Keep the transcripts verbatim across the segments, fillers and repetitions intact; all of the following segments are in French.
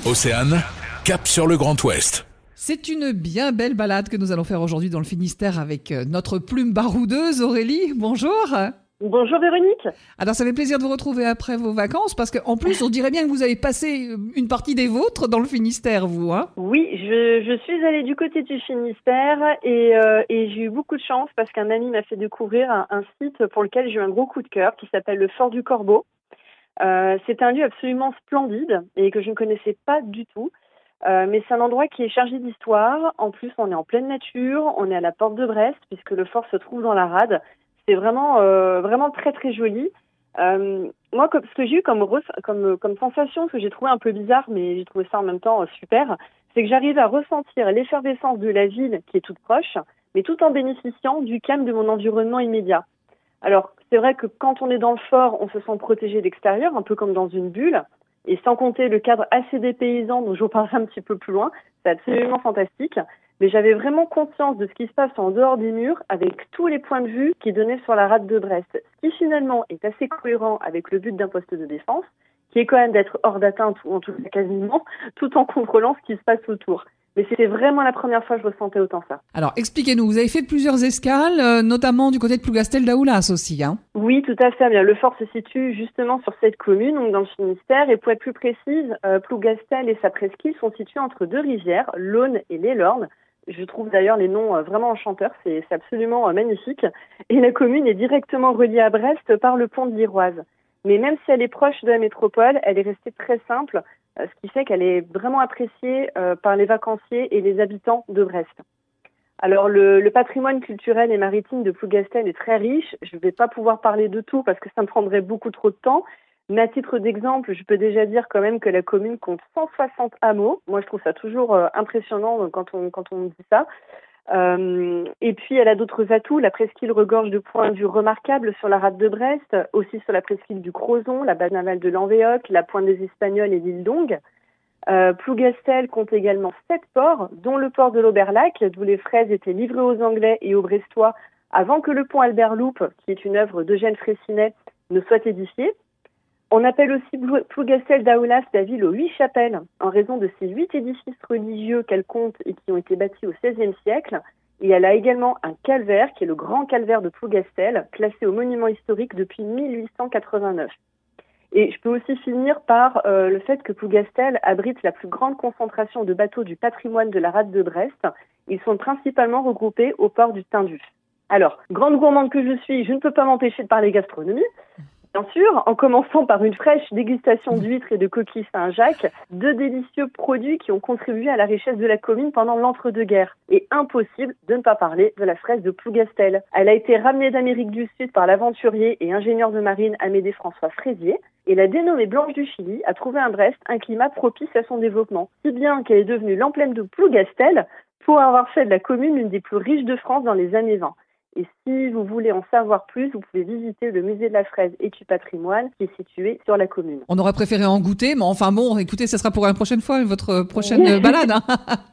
Océane, cap sur le Grand Ouest. C'est une bien belle balade que nous allons faire aujourd'hui dans le Finistère avec notre plume baroudeuse Aurélie. Bonjour. Bonjour Véronique. Alors ça fait plaisir de vous retrouver après vos vacances parce qu'en plus on dirait bien que vous avez passé une partie des vôtres dans le Finistère, vous. Hein oui, je, je suis allée du côté du Finistère et, euh, et j'ai eu beaucoup de chance parce qu'un ami m'a fait découvrir un, un site pour lequel j'ai eu un gros coup de cœur qui s'appelle le Fort du Corbeau. Euh, c'est un lieu absolument splendide et que je ne connaissais pas du tout. Euh, mais c'est un endroit qui est chargé d'histoire. En plus, on est en pleine nature, on est à la porte de Brest puisque le fort se trouve dans la rade. C'est vraiment, euh, vraiment très très joli. Euh, moi, ce que j'ai eu comme, comme, comme sensation, ce que j'ai trouvé un peu bizarre, mais j'ai trouvé ça en même temps super, c'est que j'arrive à ressentir l'effervescence de la ville qui est toute proche, mais tout en bénéficiant du calme de mon environnement immédiat. Alors, c'est vrai que quand on est dans le fort, on se sent protégé d'extérieur, un peu comme dans une bulle. Et sans compter le cadre assez dépaysant dont je vous parlerai un petit peu plus loin, c'est absolument fantastique. Mais j'avais vraiment conscience de ce qui se passe en dehors des murs avec tous les points de vue qui donnaient sur la rade de Brest. Ce qui finalement est assez cohérent avec le but d'un poste de défense, qui est quand même d'être hors d'atteinte, ou en tout cas quasiment, tout en contrôlant ce qui se passe autour. Mais c'était vraiment la première fois que je ressentais autant ça. Alors, expliquez-nous, vous avez fait plusieurs escales, euh, notamment du côté de Plougastel-Daoulas aussi, hein? Oui, tout à fait. Bien, le fort se situe justement sur cette commune, donc dans le Finistère. Et pour être plus précise, euh, Plougastel et sa presqu'île sont situés entre deux rivières, l'Aune et l'Élorn. Je trouve d'ailleurs les noms euh, vraiment enchanteurs, c'est, c'est absolument euh, magnifique. Et la commune est directement reliée à Brest par le pont de l'Iroise. Mais même si elle est proche de la métropole, elle est restée très simple, ce qui fait qu'elle est vraiment appréciée euh, par les vacanciers et les habitants de Brest. Alors le, le patrimoine culturel et maritime de Plougastel est très riche. Je ne vais pas pouvoir parler de tout parce que ça me prendrait beaucoup trop de temps. Mais à titre d'exemple, je peux déjà dire quand même que la commune compte cent soixante hameaux. Moi, je trouve ça toujours euh, impressionnant quand on, quand on me dit ça. Euh, et puis, elle a d'autres atouts. La presqu'île regorge de points de vue remarquables sur la rade de Brest, aussi sur la presqu'île du Crozon, la base navale de Lanvéoc, la pointe des Espagnols et l'île d'Ongue. Euh, Plougastel compte également sept ports, dont le port de l'Oberlac, d'où les fraises étaient livrées aux Anglais et aux Brestois avant que le pont Albert Loup, qui est une œuvre d'Eugène Freycinet, ne soit édifié. On appelle aussi Plougastel-Daoulas la ville aux huit chapelles, en raison de ces huit édifices religieux qu'elle compte et qui ont été bâtis au seizième siècle. Et elle a également un calvaire, qui est le grand calvaire de Plougastel, classé au monument historique depuis mille huit cent quatre-vingt-neuf. Et je peux aussi finir par euh, le fait que Plougastel abrite la plus grande concentration de bateaux du patrimoine de la rade de Brest. Ils sont principalement regroupés au port du Tinduf. Alors, grande gourmande que je suis, je ne peux pas m'empêcher de parler gastronomie. Bien sûr, en commençant par une fraîche dégustation d'huîtres et de coquilles Saint-Jacques, deux délicieux produits qui ont contribué à la richesse de la commune pendant l'entre-deux-guerres. Et impossible de ne pas parler de la fraise de Plougastel. Elle a été ramenée d'Amérique du Sud par l'aventurier et ingénieur de marine Amédée François Fraisier. Et la dénommée Blanche du Chili a trouvé à Brest un climat propice à son développement, si bien qu'elle est devenue l'emblème de Plougastel pour avoir fait de la commune l'une des plus riches de France dans les années vingt. Et si vous voulez en savoir plus, vous pouvez visiter le musée de la fraise et du patrimoine qui est situé sur la commune. On aurait préféré en goûter, mais enfin bon, écoutez, ça sera pour une prochaine fois, votre prochaine balade. Hein.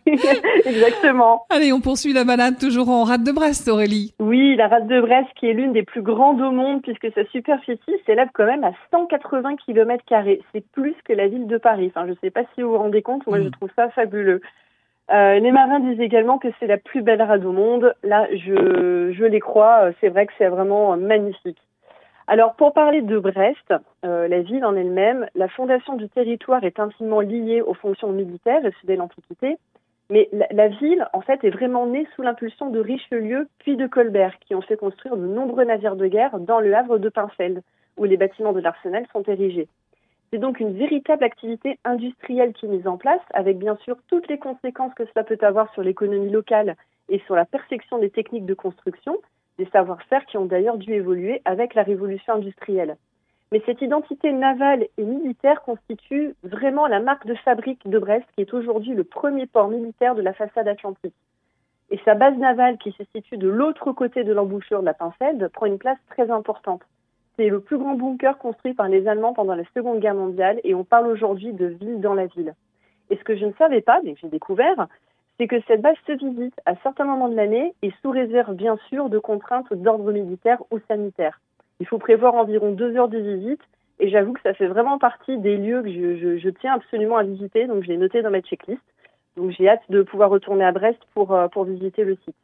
Exactement. Allez, on poursuit la balade toujours en rade de Brest, Aurélie. Oui, la rade de Brest qui est l'une des plus grandes au monde puisque sa superficie s'élève quand même à cent quatre-vingts kilomètres carrés. C'est plus que la ville de Paris. Enfin, je ne sais pas si vous vous rendez compte, moi mmh. je trouve ça fabuleux. Euh, les marins disent également que c'est la plus belle rade au monde. Là, je, je les crois. C'est vrai que c'est vraiment magnifique. Alors, pour parler de Brest, euh, la ville en elle-même, la fondation du territoire est intimement liée aux fonctions militaires, et ce dès l'Antiquité. Mais la, la ville, en fait, est vraiment née sous l'impulsion de Richelieu puis de Colbert, qui ont fait construire de nombreux navires de guerre dans le havre de Pinsfeld, où les bâtiments de l'arsenal sont érigés. C'est donc une véritable activité industrielle qui est mise en place, avec bien sûr toutes les conséquences que cela peut avoir sur l'économie locale et sur la perfection des techniques de construction, des savoir-faire qui ont d'ailleurs dû évoluer avec la révolution industrielle. Mais cette identité navale et militaire constitue vraiment la marque de fabrique de Brest, qui est aujourd'hui le premier port militaire de la façade atlantique. Et sa base navale, qui se situe de l'autre côté de l'embouchure de la Pinsfeld, prend une place très importante. C'est le plus grand bunker construit par les Allemands pendant la Seconde Guerre mondiale et on parle aujourd'hui de ville dans la ville. Et ce que je ne savais pas, mais que j'ai découvert, c'est que cette base se visite à certains moments de l'année et sous réserve bien sûr de contraintes d'ordre militaire ou sanitaire. Il faut prévoir environ deux heures de visite Et j'avoue que ça fait vraiment partie des lieux que je, je, je tiens absolument à visiter. Donc, je l'ai noté dans ma checklist. Donc, j'ai hâte de pouvoir retourner à Brest pour, pour visiter le site.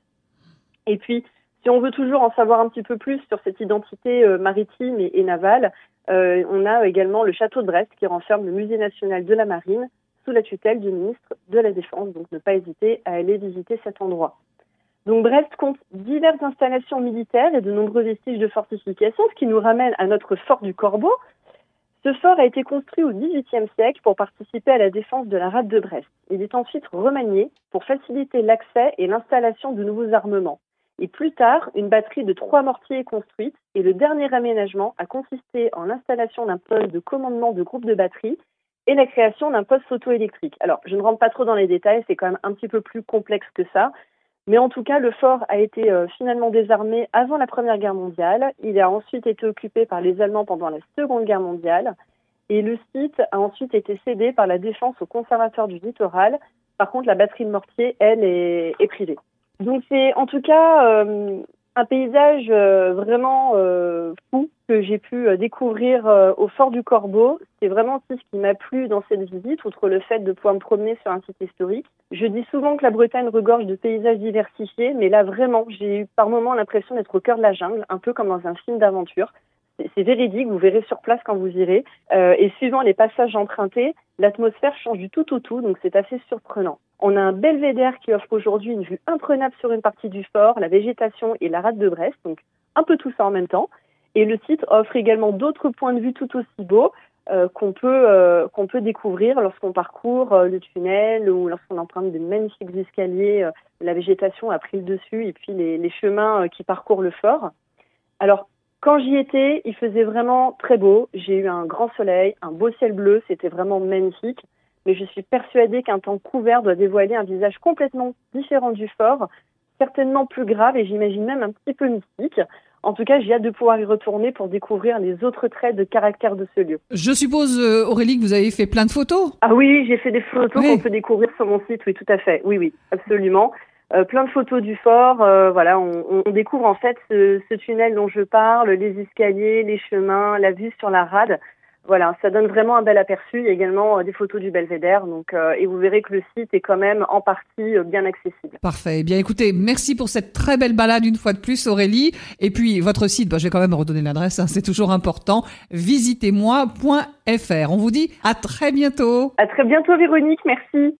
Et puis, si on veut toujours en savoir un petit peu plus sur cette identité euh, maritime et, et navale, euh, on a également le château de Brest qui renferme le musée national de la marine sous la tutelle du ministre de la Défense. Donc, ne pas hésiter à aller visiter cet endroit. Donc, Brest compte diverses installations militaires et de nombreux vestiges de fortifications, ce qui nous ramène à notre fort du Corbeau. Ce fort a été construit au dix-huitième siècle pour participer à la défense de la rade de Brest. Il est ensuite remanié pour faciliter l'accès et l'installation de nouveaux armements. Et plus tard, une batterie de trois mortiers est construite et le dernier aménagement a consisté en l'installation d'un poste de commandement de groupe de batterie et la création d'un poste photoélectrique. Alors, je ne rentre pas trop dans les détails, c'est quand même un petit peu plus complexe que ça. Mais en tout cas, le fort a été euh, finalement désarmé avant la Première Guerre mondiale. Il a ensuite été occupé par les Allemands pendant la Seconde Guerre mondiale. Et le site a ensuite été cédé par la Défense au Conservatoire du Littoral. Par contre, la batterie de mortier, elle, est, est privée. Donc c'est en tout cas euh, un paysage euh, vraiment euh, fou que j'ai pu euh, découvrir euh, au Fort du Corbeau. C'est vraiment aussi ce qui m'a plu dans cette visite, outre le fait de pouvoir me promener sur un site historique. Je dis souvent que la Bretagne regorge de paysages diversifiés, mais là vraiment, j'ai eu par moments l'impression d'être au cœur de la jungle, un peu comme dans un film d'aventure. C'est, c'est véridique, vous verrez sur place quand vous irez. Euh, et suivant les passages empruntés, l'atmosphère change du tout au tout, donc c'est assez surprenant. On a un belvédère qui offre aujourd'hui une vue imprenable sur une partie du fort, la végétation et la rade de Brest, donc un peu tout ça en même temps. Et le site offre également d'autres points de vue tout aussi beaux euh, qu'on peut euh, qu'on peut découvrir lorsqu'on parcourt euh, le tunnel ou lorsqu'on emprunte de magnifiques escaliers. Euh, la végétation a pris le dessus et puis les, les chemins euh, qui parcourent le fort. Alors, quand j'y étais, il faisait vraiment très beau. J'ai eu un grand soleil, un beau ciel bleu, c'était vraiment magnifique. Mais je suis persuadée qu'un temps couvert doit dévoiler un visage complètement différent du fort, certainement plus grave et j'imagine même un petit peu mystique. En tout cas, j'ai hâte de pouvoir y retourner pour découvrir les autres traits de caractère de ce lieu. Je suppose, euh, Aurélie, que vous avez fait plein de photos. Ah oui, j'ai fait des photos oui. qu'on peut découvrir sur mon site, oui, tout à fait. Oui, oui, absolument. Euh, plein de photos du fort. Euh, voilà, on, on découvre en fait ce, ce tunnel dont je parle, les escaliers, les chemins, la vue sur la rade. Voilà, ça donne vraiment un bel aperçu. Il y a également euh, des photos du belvédère. Donc, euh, et vous verrez que le site est quand même en partie euh, bien accessible. Parfait. Eh bien, écoutez, merci pour cette très belle balade une fois de plus, Aurélie. Et puis, votre site, bah, je vais quand même redonner l'adresse, hein, c'est toujours important. visitez moi point f r. On vous dit à très bientôt. À très bientôt, Véronique. Merci.